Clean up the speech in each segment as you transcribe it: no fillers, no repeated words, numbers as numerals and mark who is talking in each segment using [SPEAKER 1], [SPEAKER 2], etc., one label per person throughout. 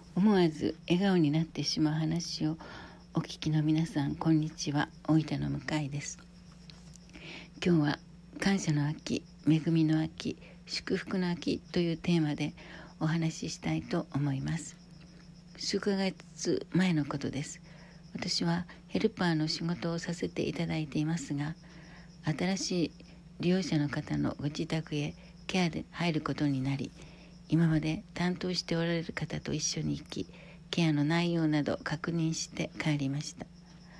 [SPEAKER 1] 思わず笑顔になってしまう話をお聞きの皆さん、こんにちは。大分の向井です。今日は感謝の秋、恵みの秋、祝福の秋というテーマでお話ししたいと思います。数ヶ月前のことです。私はヘルパーの仕事をさせていただいていますが、新しい利用者の方のご自宅へケアで入ることになり、今まで担当しておられる方と一緒に行き、ケアの内容など確認して帰りました。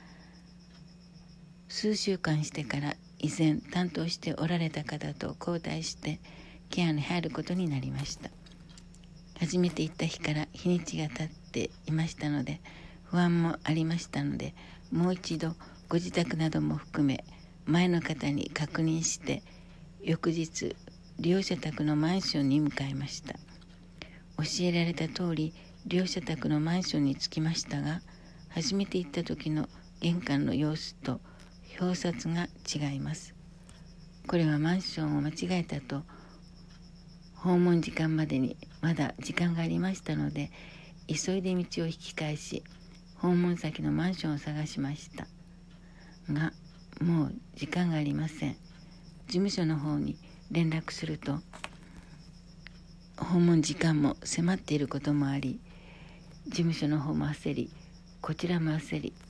[SPEAKER 1] 数週間してから以前担当しておられた方と交代してケアに入ることになりました。初めて行った日から日にちが経っていましたので、不安もありましたので、もう一度ご自宅なども含め前の方に確認して、翌日利用者宅のマンションに向かいました。教えられた通り利用者宅のマンションに着きましたが、初めて行った時の玄関の様子と表札が違います。これはマンションを間違えたと、訪問時間までにまだ時間がありましたので、急いで道を引き返し訪問先のマンションを探しましたが、もう時間がありません。事務所の方に連絡すると、訪問時間も迫っていることもあり、事務所の方も焦り、こちらも焦り、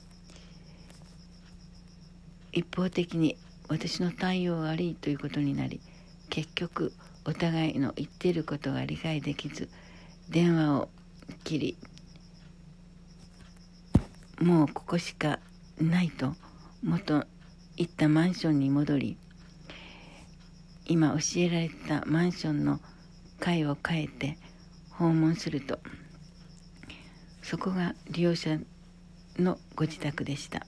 [SPEAKER 1] 一方的に私の対応が悪いということになり、結局お互いの言っていることが理解できず、電話を切り、もうここしかないと元行ったマンションに戻り、今教えられたマンションの階を変えて訪問すると、そこが利用者のご自宅でした。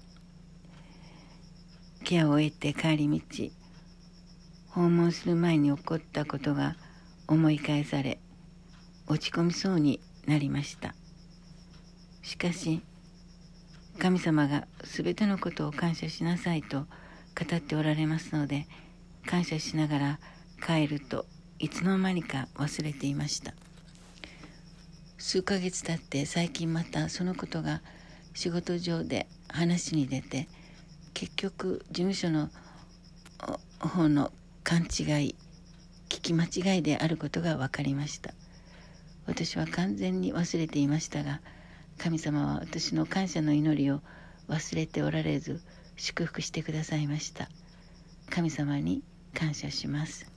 [SPEAKER 1] ケアを終えて帰り道、訪問する前に起こったことが思い返され、落ち込みそうになりました。しかし神様がすべてのことを感謝しなさいと語っておられますので、感謝しながら帰るといつの間にか忘れていました。数ヶ月経って最近またそのことが仕事上で話に出て、結局事務所の方の勘違い、聞き間違いであることが分かりました。私は完全に忘れていましたが、神様は私の感謝の祈りを忘れておられず、祝福してくださいました。神様に感謝します。